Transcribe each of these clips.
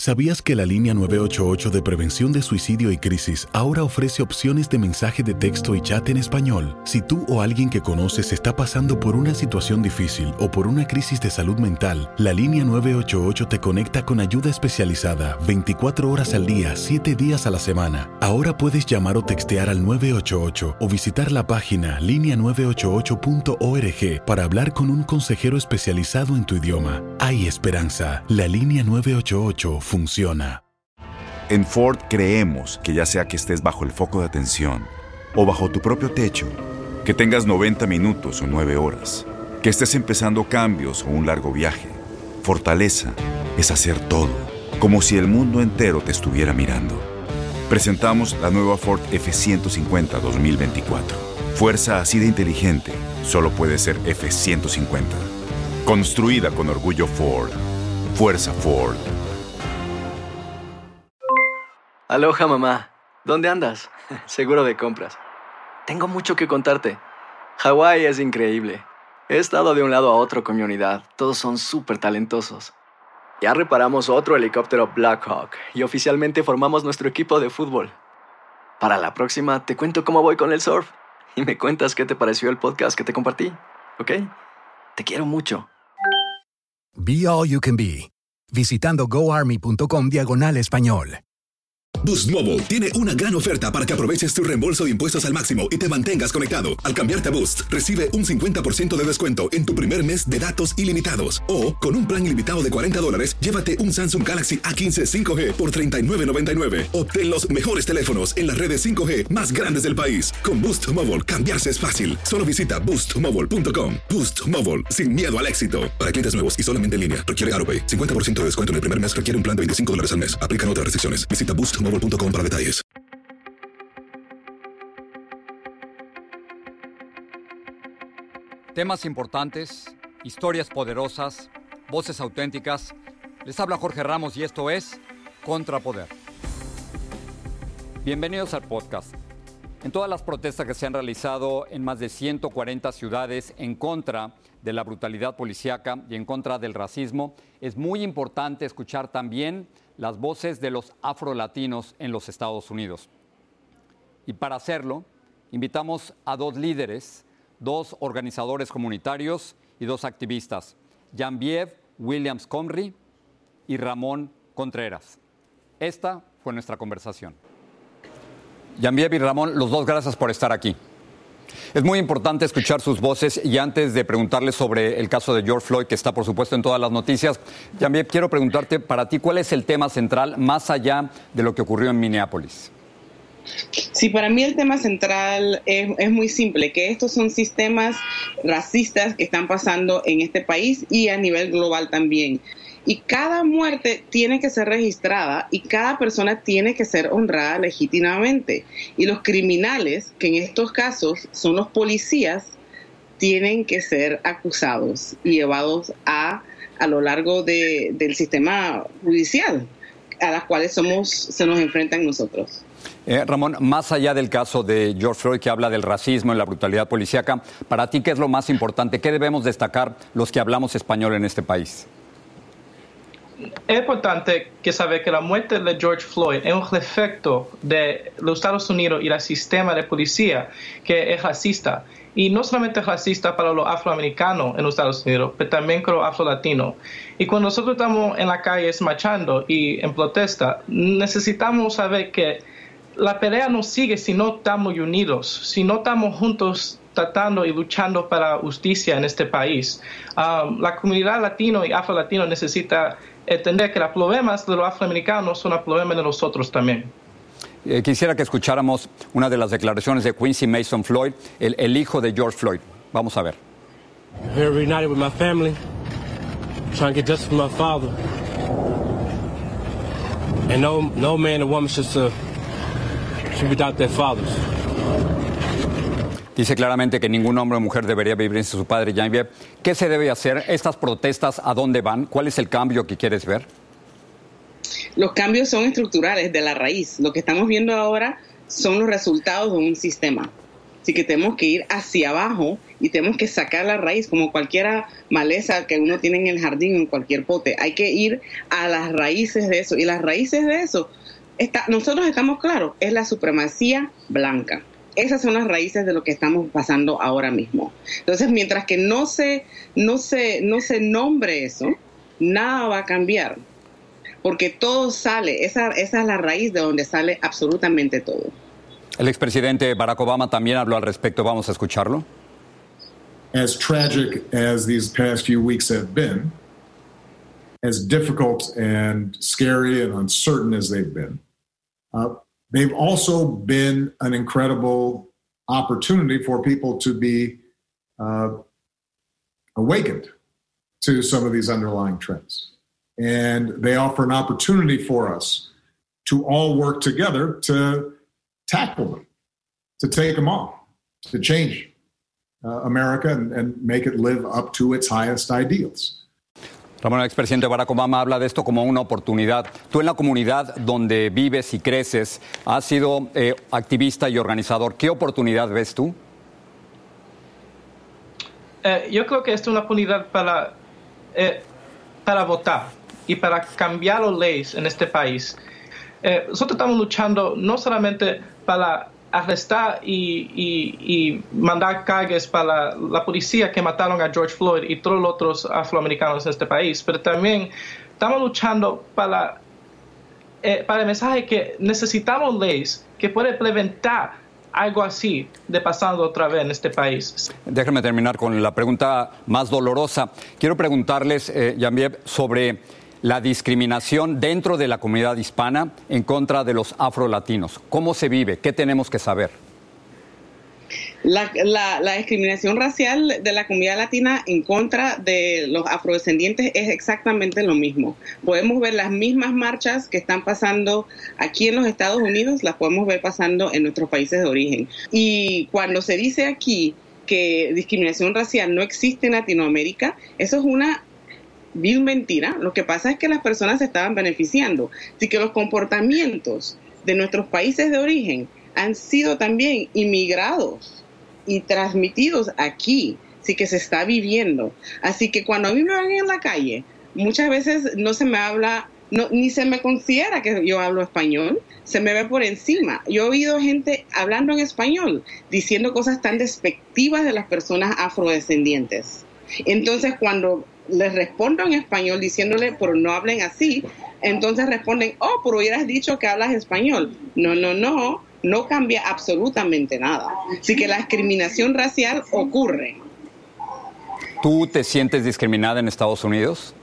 ¿Sabías que la línea 988 de prevención de suicidio y crisis ahora ofrece opciones de mensaje de texto y chat en español? Si tú o alguien que conoces está pasando por una situación difícil o por una crisis de salud mental, la línea 988 te conecta con ayuda especializada 24 horas al día, 7 días a la semana. Ahora puedes llamar o textear al 988 o visitar la página linea988.org para hablar con un consejero especializado en tu idioma. Hay esperanza. La línea 988 funciona. En Ford creemos que ya sea que estés bajo el foco de atención o bajo tu propio techo, que tengas 90 minutos o 9 horas, que estés empezando cambios o un largo viaje, fortaleza es hacer todo, como si el mundo entero te estuviera mirando. Presentamos la nueva Ford F-150 2024. Fuerza así de inteligente solo puede ser F-150. Construida con orgullo Ford. Fuerza Ford. Aloha, mamá. ¿Dónde andas? Seguro de compras. Tengo mucho que contarte. Hawái es increíble. He estado de un lado a otro con mi unidad. Todos son súper talentosos. Ya reparamos otro helicóptero Blackhawk y oficialmente formamos nuestro equipo de fútbol. Para la próxima te cuento cómo voy con el surf y me cuentas qué te pareció el podcast que te compartí, ¿ok? Te quiero mucho. Be All You Can Be, visitando goarmy.com/español. Boost Mobile tiene una gran oferta para que aproveches tu reembolso de impuestos al máximo y te mantengas conectado. Al cambiarte a Boost, recibe un 50% de descuento en tu primer mes de datos ilimitados. O, con un plan ilimitado de $40, llévate un Samsung Galaxy A15 5G por $39.99. Obtén los mejores teléfonos en las redes 5G más grandes del país. Con Boost Mobile, cambiarse es fácil. Solo visita boostmobile.com. Boost Mobile, sin miedo al éxito. Para clientes nuevos y solamente en línea, requiere AutoPay. 50% de descuento en el primer mes requiere un plan de $25 al mes. Aplican otras restricciones. Visita boostmobile.com para detalles. Temas importantes, historias poderosas, voces auténticas. Les habla Jorge Ramos y esto es Contrapoder. Bienvenidos al podcast. En todas las protestas que se han realizado en más de 140 ciudades en contra de la brutalidad policíaca y en contra del racismo, es muy importante escuchar también las voces de los afrolatinos en los Estados Unidos. Y para hacerlo, invitamos a dos líderes, dos organizadores comunitarios y dos activistas, Genevieve Williams Comrie y Ramón Contreras. Esta fue nuestra conversación. Genevieve y Ramón, los dos, gracias por estar aquí. Es muy importante escuchar sus voces y antes de preguntarles sobre el caso de George Floyd, que está por supuesto en todas las noticias, Genevieve, quiero preguntarte para ti, ¿cuál es el tema central más allá de lo que ocurrió en Minneapolis? Sí, para mí el tema central es muy simple, que estos son sistemas racistas que están pasando en este país y a nivel global también. Y cada muerte tiene que ser registrada y cada persona tiene que ser honrada legítimamente. Y los criminales, que en estos casos son los policías, tienen que ser acusados y llevados a lo largo del sistema judicial, a las cuales se nos enfrentan nosotros. Ramón, más allá del caso de George Floyd, que habla del racismo y la brutalidad policíaca, para ti, ¿qué es lo más importante? ¿Qué debemos destacar los que hablamos español en este país? Es importante que saber que la muerte de George Floyd es un efecto de los Estados Unidos y el sistema de policía que es racista. Y no solamente es racista para los afroamericanos en los Estados Unidos, pero también con los afrolatinos. Y cuando nosotros estamos en las calles marchando y en protesta, necesitamos saber que la pelea no sigue si no estamos unidos, si no estamos juntos tratando y luchando para justicia en este país. La comunidad latino y afrolatino necesita entender que los problemas de los afroamericanos son los problemas de nosotros también. Quisiera que escucháramos una de las declaraciones de Quincy Mason Floyd, el hijo de George Floyd. Vamos a ver. Very reunited with my family, trying to get justice for my father. And no man or woman should be without their fathers. Dice claramente que ningún hombre o mujer debería vivir sin su padre. Genevieve, ¿qué se debe hacer? ¿Estas protestas a dónde van? ¿Cuál es el cambio que quieres ver? Los cambios son estructurales, de la raíz. Lo que estamos viendo ahora son los resultados de un sistema. Así que tenemos que ir hacia abajo y tenemos que sacar la raíz, como cualquier maleza que uno tiene en el jardín, en cualquier pote. Hay que ir a las raíces de eso. Y las raíces de eso, nosotros estamos claros, es la supremacía blanca. Esas son las raíces de lo que estamos pasando ahora mismo. Entonces, mientras que no se nombre eso, nada va a cambiar. Porque todo sale, esa es la raíz de donde sale absolutamente todo. El expresidente Barack Obama también habló al respecto. Vamos a escucharlo. As tragic as these past few weeks have been, as difficult and scary and uncertain as they've been, they've also been an incredible opportunity for people to be awakened to some of these underlying trends. And they offer an opportunity for us to all work together to tackle them, to take them on, to change America and make it live up to its highest ideals. Ramón, el expresidente Barack Obama habla de esto como una oportunidad. Tú en la comunidad donde vives y creces has sido activista y organizador. ¿Qué oportunidad ves tú? Yo creo que esta es una oportunidad para votar y para cambiar las leyes en este país. Nosotros estamos luchando no solamente para arrestar y mandar cargas para la policía que mataron a George Floyd y todos los otros afroamericanos en este país, pero también estamos luchando para el mensaje que necesitamos leyes que pueden preventar algo así de pasando otra vez en este país. Déjenme terminar con la pregunta más dolorosa. Quiero preguntarles, Genevieve, sobre la discriminación dentro de la comunidad hispana en contra de los afrolatinos. ¿Cómo se vive? ¿Qué tenemos que saber? La discriminación racial de la comunidad latina en contra de los afrodescendientes es exactamente lo mismo. Podemos ver las mismas marchas que están pasando aquí en los Estados Unidos, las podemos ver pasando en nuestros países de origen. Y cuando se dice aquí que discriminación racial no existe en Latinoamérica, eso es una vil mentira. Lo que pasa es que las personas se estaban beneficiando. Así que los comportamientos de nuestros países de origen han sido también inmigrados y transmitidos aquí, así que se está viviendo. Así que cuando a mí me van en la calle, muchas veces no se me habla, ni se me considera que yo hablo español, se me ve por encima. Yo he oído gente hablando en español, diciendo cosas tan despectivas de las personas afrodescendientes. Entonces, cuando les respondo en español diciéndole, pero no hablen así, entonces responden, pero hubieras dicho que hablas español. No cambia absolutamente nada. Así que la discriminación racial ocurre. ¿Tú te sientes discriminada en Estados Unidos?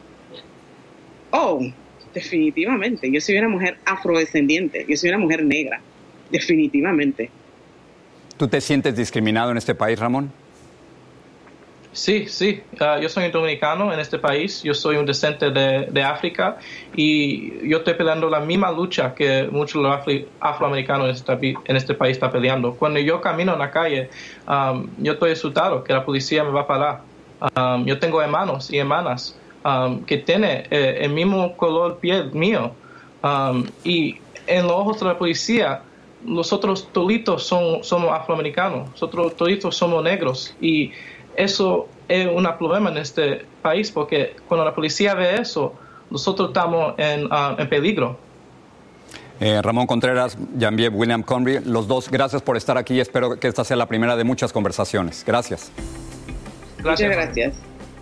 Definitivamente. Yo soy una mujer afrodescendiente, yo soy una mujer negra, definitivamente. ¿Tú te sientes discriminado en este país, Ramón? Sí. Yo soy un dominicano en este país, yo soy un descendiente de África y yo estoy peleando la misma lucha que muchos de los afroamericanos en este país están peleando. Cuando yo camino en la calle, yo estoy asustado que la policía me va a parar. Yo tengo hermanos y hermanas que tienen el mismo color piel mío y en los ojos de la policía nosotros toditos somos afroamericanos, nosotros toditos somos negros y eso es un problema en este país porque cuando la policía ve eso, nosotros estamos en peligro. Ramón Contreras, Genevieve William Conry, los dos, gracias por estar aquí. Espero que esta sea la primera de muchas conversaciones. Gracias. Muchas gracias.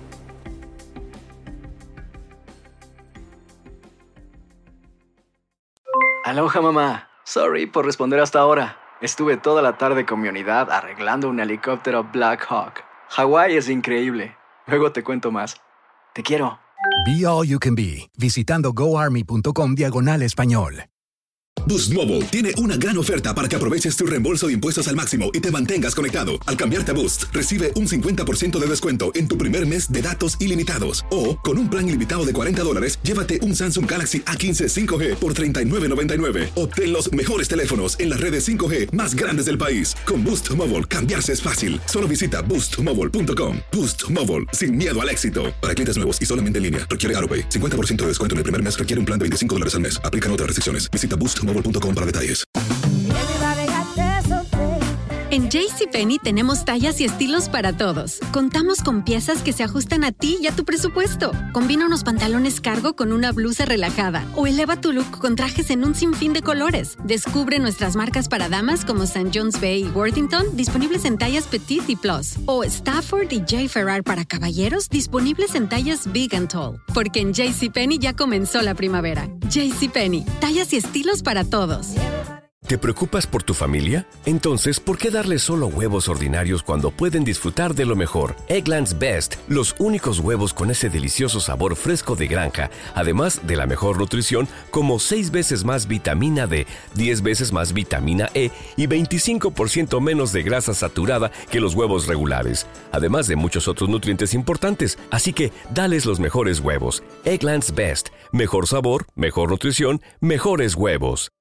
Aloha, mamá. Sorry por responder hasta ahora. Estuve toda la tarde con mi unidad arreglando un helicóptero Black Hawk. Hawái es increíble. Luego te cuento más. Te quiero. Be All You Can Be, visitando goarmy.com/español. Boost Mobile tiene una gran oferta para que aproveches tu reembolso de impuestos al máximo y te mantengas conectado. Al cambiarte a Boost, recibe un 50% de descuento en tu primer mes de datos ilimitados. O, con un plan ilimitado de $40, llévate un Samsung Galaxy A15 5G por $39.99. Obtén los mejores teléfonos en las redes 5G más grandes del país. Con Boost Mobile, cambiarse es fácil. Solo visita boostmobile.com. Boost Mobile, sin miedo al éxito. Para clientes nuevos y solamente en línea, requiere AutoPay. 50% de descuento en el primer mes requiere un plan de $25 al mes. Aplican otras restricciones. Visita boostmobile.com para detalles. En En JCPenney tenemos tallas y estilos para todos. Contamos con piezas que se ajustan a ti y a tu presupuesto. Combina unos pantalones cargo con una blusa relajada o eleva tu look con trajes en un sinfín de colores. Descubre nuestras marcas para damas como St. John's Bay y Worthington, disponibles en tallas Petite y Plus. O Stafford y J. Ferrar para caballeros, disponibles en tallas Big and Tall. Porque en JCPenney ya comenzó la primavera. JCPenney, tallas y estilos para todos. ¿Te preocupas por tu familia? Entonces, ¿por qué darles solo huevos ordinarios cuando pueden disfrutar de lo mejor? Eggland's Best, los únicos huevos con ese delicioso sabor fresco de granja, además de la mejor nutrición, como 6 veces más vitamina D, 10 veces más vitamina E y 25% menos de grasa saturada que los huevos regulares, además de muchos otros nutrientes importantes. Así que, dales los mejores huevos. Eggland's Best, mejor sabor, mejor nutrición, mejores huevos.